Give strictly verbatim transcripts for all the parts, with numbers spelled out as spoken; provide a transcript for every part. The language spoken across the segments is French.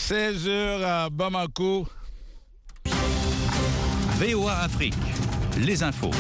seize heures à Bamako. V O A Afrique, les infos.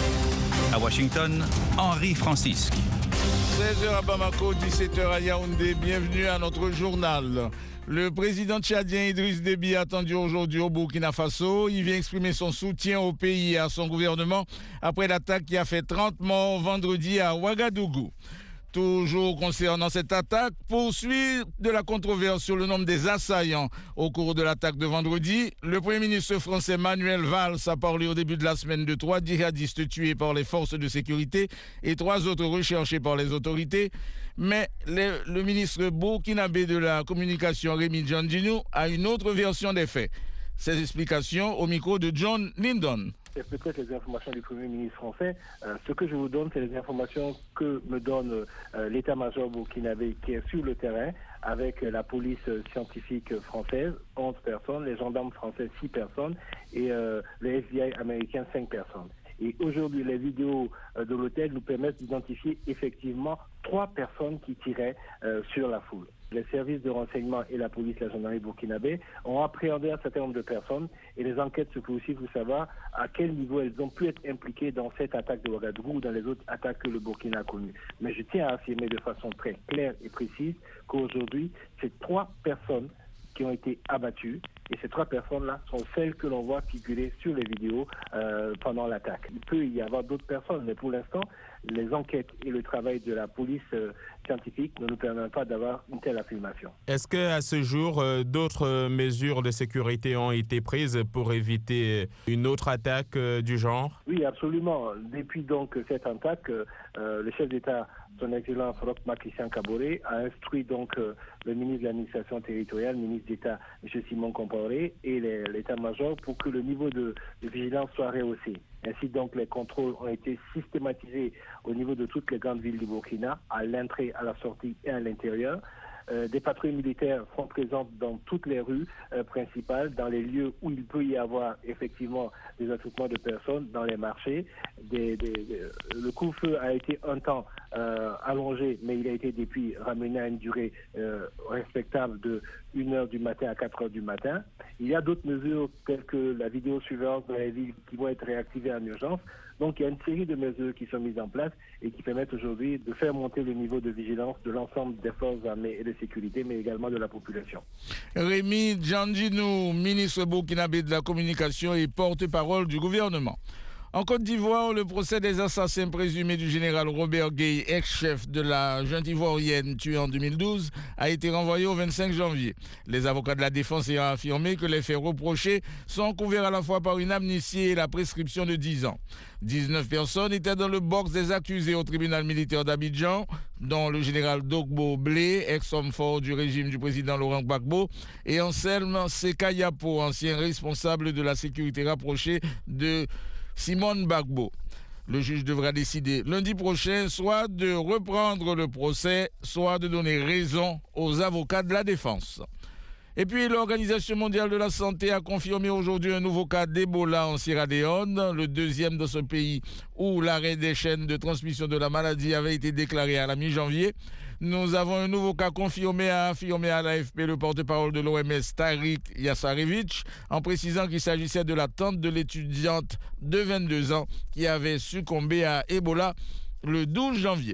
À Washington, Henri Francisque. seize heures à Bamako, dix-sept heures à Yaoundé. Bienvenue à notre journal. Le président tchadien Idriss Déby attendu aujourd'hui au Burkina Faso. Il vient exprimer son soutien au pays et à son gouvernement après l'attaque qui a fait trente morts vendredi à Ouagadougou. Toujours concernant cette attaque, poursuite de la controverse sur le nombre des assaillants au cours de l'attaque de vendredi. Le Premier ministre français Manuel Valls a parlé au début de la semaine de trois djihadistes tués par les forces de sécurité et trois autres recherchés par les autorités. Mais le, le ministre burkinabé de la communication Rémi Djandjinou a une autre version des faits. Ces explications au micro de John Lyndon. C'est peut-être les informations du Premier ministre français. Euh, ce que je vous donne, c'est les informations que me donne euh, l'état-major burkinabé qui est sur le terrain avec la police scientifique française, onze personnes, les gendarmes français, six personnes et euh, le F B I américain, cinq personnes. Et aujourd'hui, les vidéos euh, de l'hôtel nous permettent d'identifier effectivement trois personnes qui tiraient euh, sur la foule. Les services de renseignement et la police, la gendarmerie burkinabé ont appréhendé un certain nombre de personnes et les enquêtes se poursuivent pour savoir à quel niveau elles ont pu être impliquées dans cette attaque de Ouagadougou ou dans les autres attaques que le Burkina a connues. Mais je tiens à affirmer de façon très claire et précise qu'aujourd'hui, c'est trois personnes qui ont été abattues et ces trois personnes-là sont celles que l'on voit figurer sur les vidéos euh, pendant l'attaque. Il peut y avoir d'autres personnes, mais pour l'instant, les enquêtes et le travail de la police euh, scientifique ne nous permettent pas d'avoir une telle affirmation. Est-ce qu'à ce jour, euh, d'autres euh, mesures de sécurité ont été prises pour éviter une autre attaque euh, du genre? Oui, absolument. Depuis donc cette attaque, euh, le chef d'État, son Excellence Roch Marc Christian Kaboré, a instruit donc euh, le ministre de l'administration territoriale, le ministre d'État, M. Simon Compaoré, et les, l'état-major pour que le niveau de, de vigilance soit rehaussé. Ainsi donc les contrôles ont été systématisés au niveau de toutes les grandes villes du Burkina, à l'entrée, à la sortie et à l'intérieur. Euh, des patrouilles militaires sont présentes dans toutes les rues euh, principales, dans les lieux où il peut y avoir effectivement des attroupements de personnes, dans les marchés. Des, des, des, le couvre-feu a été un temps euh, allongé, mais il a été depuis ramené à une durée euh, respectable de une heure du matin à quatre heures du matin. Il y a d'autres mesures telles que la vidéosurveillance dans les villes qui vont être réactivées en urgence. Donc il y a une série de mesures qui sont mises en place et qui permettent aujourd'hui de faire monter le niveau de vigilance de l'ensemble des forces armées et de sécurité, mais également de la population. Rémi Djandjinou, ministre burkinabé de la communication et porte-parole du gouvernement. En Côte d'Ivoire, le procès des assassins présumés du général Robert Gueye, ex-chef de la junte ivoirienne tuée en deux mille douze, a été renvoyé au vingt-cinq janvier. Les avocats de la défense ayant affirmé que les faits reprochés sont couverts à la fois par une amnistie et la prescription de dix ans. dix-neuf personnes étaient dans le box des accusés au tribunal militaire d'Abidjan, dont le général Dogbo Blé, ex-homme fort du régime du président Laurent Gbagbo, et Anselme Sekayapo, ancien responsable de la sécurité rapprochée de Simone Gbagbo. Le juge devra décider lundi prochain soit de reprendre le procès, soit de donner raison aux avocats de la défense. Et puis l'Organisation mondiale de la santé a confirmé aujourd'hui un nouveau cas d'Ebola en Sierra Leone, le deuxième dans ce pays où l'arrêt des chaînes de transmission de la maladie avait été déclaré à la mi-janvier. Nous avons un nouveau cas confirmé, a affirmé à l'A F P le porte-parole de l'O M S Tariq Yassarevich, en précisant qu'il s'agissait de la tante de l'étudiante de vingt-deux ans qui avait succombé à Ebola le douze janvier.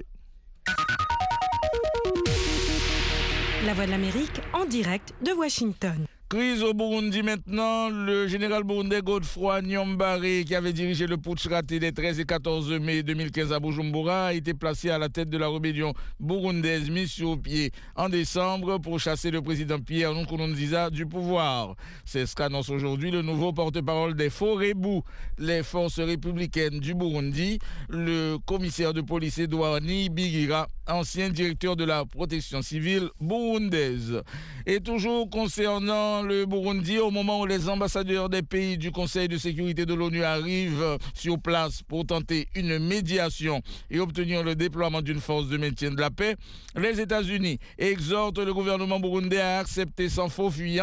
La Voix de l'Amérique en direct de Washington. Crise au Burundi maintenant, le général burundais Godefroy Niyombare, qui avait dirigé le putsch raté des treize et quatorze mai deux mille quinze à Bujumbura, a été placé à la tête de la rébellion burundaise mise sur pied en décembre pour chasser le président Pierre Nkurunziza du pouvoir. C'est ce qu'annonce aujourd'hui le nouveau porte-parole des Forebu, les forces républicaines du Burundi, le commissaire de police Edouard Niyibigira, ancien directeur de la protection civile burundaise. Et toujours concernant le Burundi, au moment où les ambassadeurs des pays du Conseil de sécurité de l'ONU arrivent sur place pour tenter une médiation et obtenir le déploiement d'une force de maintien de la paix, les États-Unis exhortent le gouvernement burundais à accepter sans faux fuyant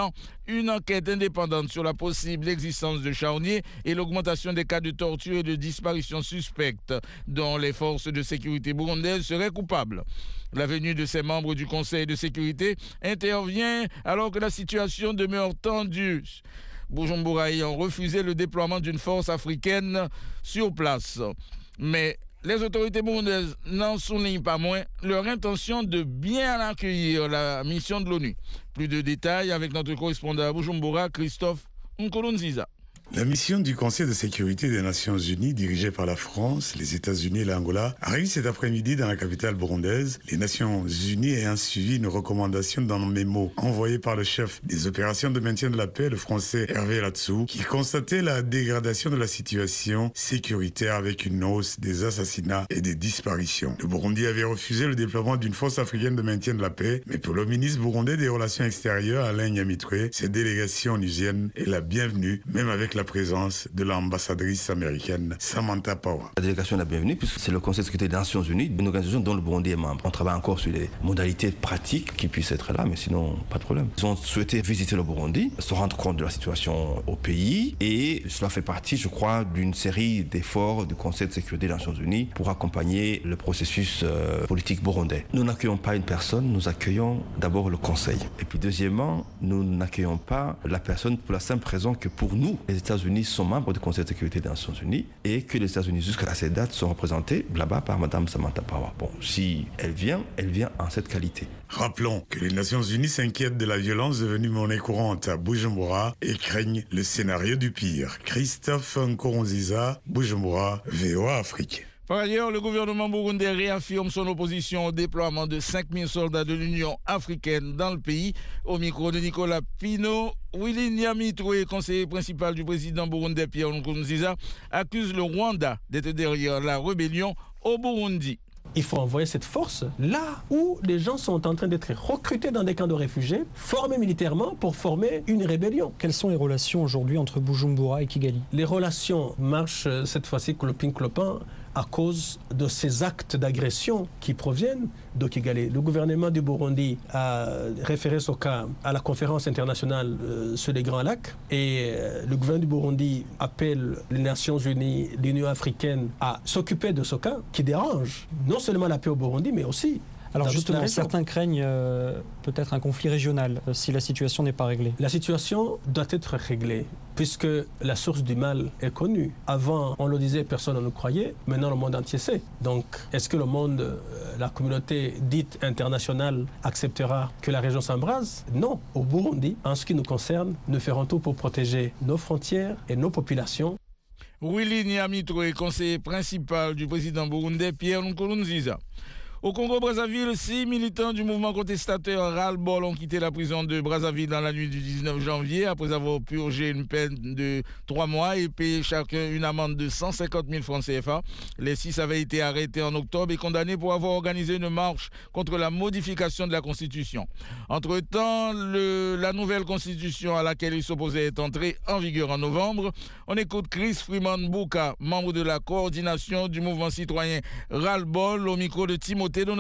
une enquête indépendante sur la possible existence de charniers et l'augmentation des cas de torture et de disparition suspectes dont les forces de sécurité burundaises seraient coupables. La venue de ces membres du Conseil de sécurité intervient alors que la situation demeure tendue, Bujumbura ayant refusé le déploiement d'une force africaine sur place. Mais les autorités burundaises n'en soulignent pas moins leur intention de bien accueillir la mission de l'ONU. Plus de détails avec notre correspondant à Bujumbura, Christophe Nkurunziza. La mission du Conseil de sécurité des Nations Unies, dirigée par la France, les États-Unis et l'Angola, arrive cet après-midi dans la capitale burundaise. Les Nations Unies ayant suivi une recommandation dans un mémo envoyé par le chef des opérations de maintien de la paix, le Français Hervé Latsou, qui constatait la dégradation de la situation sécuritaire avec une hausse des assassinats et des disparitions. Le Burundi avait refusé le déploiement d'une force africaine de maintien de la paix, mais pour le ministre burundais des Relations extérieures, Alain Nyamitwe, cette délégation onusienne est la bienvenue, même avec la présence de l'ambassadrice américaine Samantha Power. La délégation est la bienvenue puisque c'est le Conseil de sécurité des Nations Unies, une organisation dont le Burundi est membre. On travaille encore sur les modalités pratiques qui puissent être là, mais sinon, pas de problème. Ils ont souhaité visiter le Burundi, se rendre compte de la situation au pays et cela fait partie, je crois, d'une série d'efforts du Conseil de sécurité des Nations Unies pour accompagner le processus euh, politique burundais. Nous n'accueillons pas une personne, nous accueillons d'abord le Conseil. Et puis deuxièmement, nous n'accueillons pas la personne pour la simple raison que pour nous, les États-Unis sont membres du Conseil de sécurité des Nations Unies et que les États-Unis jusqu'à cette date sont représentés là-bas par Mme Samantha Power. Bon, si elle vient, elle vient en cette qualité. Rappelons que les Nations Unies s'inquiètent de la violence devenue monnaie courante à Bujumbura et craignent le scénario du pire. Christophe Nkurunziza, Bujumbura, V O A Afrique. Par ailleurs, le gouvernement burundais réaffirme son opposition au déploiement de cinq mille soldats de l'Union africaine dans le pays. Au micro de Nicolas Pino, Willy Nyamitwe, conseiller principal du président burundais Pierre Nkurunziza, accuse le Rwanda d'être derrière la rébellion au Burundi. Il faut envoyer cette force là où les gens sont en train d'être recrutés dans des camps de réfugiés, formés militairement pour former une rébellion. Quelles sont les relations aujourd'hui entre Bujumbura et Kigali? Les relations marchent cette fois-ci clopin-clopin à cause de ces actes d'agression qui proviennent de Kigali. Le gouvernement du Burundi a référé ce cas à la conférence internationale euh, sur les Grands Lacs et euh, le gouvernement du Burundi appelle les Nations Unies, l'Union africaine à s'occuper de ce cas qui dérange non seulement la paix au Burundi mais aussi... Alors justement, certains craignent euh, peut-être un conflit régional euh, si la situation n'est pas réglée. La situation doit être réglée puisque la source du mal est connue. Avant, on le disait, personne ne nous croyait. Maintenant, le monde entier sait. Donc, est-ce que le monde, euh, la communauté dite internationale, acceptera que la région s'embrase? Non. Au Burundi, en ce qui nous concerne, nous ferons tout pour protéger nos frontières et nos populations. Willy Nyamitwe, conseiller principal du président burundais Pierre Nkurunziza. Au Congo-Brazzaville, six militants du mouvement contestataire Ras-le-Bol ont quitté la prison de Brazzaville dans la nuit du dix-neuf janvier après avoir purgé une peine de trois mois et payé chacun une amende de cent cinquante mille francs C F A. Les six avaient été arrêtés en octobre et condamnés pour avoir organisé une marche contre la modification de la Constitution. Entre-temps, le, la nouvelle Constitution à laquelle ils s'opposaient est entrée en vigueur en novembre. On écoute Chris Freeman Bouka, membre de la coordination du mouvement citoyen Ras-le-Bol, au micro de Timothée. Pour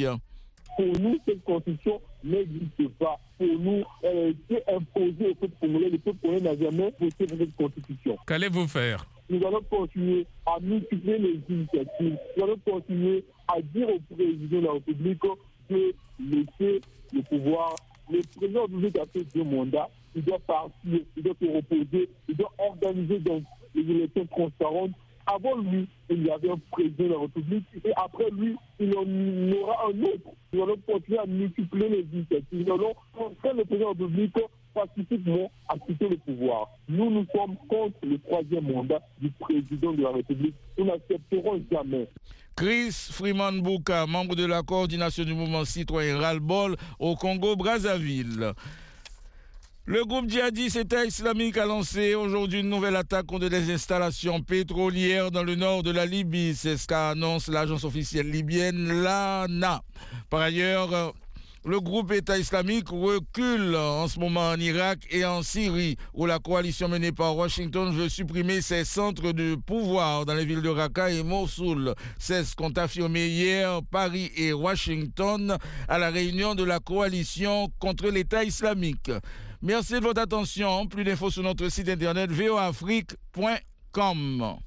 nous, cette constitution n'existe pas. Pour nous, elle a été imposée au peuple congolais. Le peuple congolais n'a jamais voté pour cette constitution. Qu'allez-vous faire? Nous allons continuer à multiplier les initiatives. Nous allons continuer à dire au président de la République de laisser le pouvoir. Le président de la République a fait deux mandats. Il doit partir, il doit se reposer, il doit organiser donc les élections transparentes. Avant lui, il y avait un président de la République et après lui, il y en aura un autre. Nous allons continuer à multiplier les initiatives. Nous allons contraindre le président de la République pacifiquement à quitter le pouvoir. Nous, nous sommes contre le troisième mandat du président de la République. Nous n'accepterons jamais. Chris Freeman Bouka, membre de la coordination du mouvement citoyen Ras-le-Bol au Congo-Brazzaville. Le groupe djihadiste État islamique a lancé aujourd'hui une nouvelle attaque contre des installations pétrolières dans le nord de la Libye. C'est ce qu'annonce l'agence officielle libyenne, l'A N A. Par ailleurs, le groupe État islamique recule en ce moment en Irak et en Syrie, où la coalition menée par Washington veut supprimer ses centres de pouvoir dans les villes de Raqqa et Mossoul. C'est ce qu'ont affirmé hier Paris et Washington à la réunion de la coalition contre l'État islamique. Merci de votre attention. Plus d'infos sur notre site internet v o afrique point com.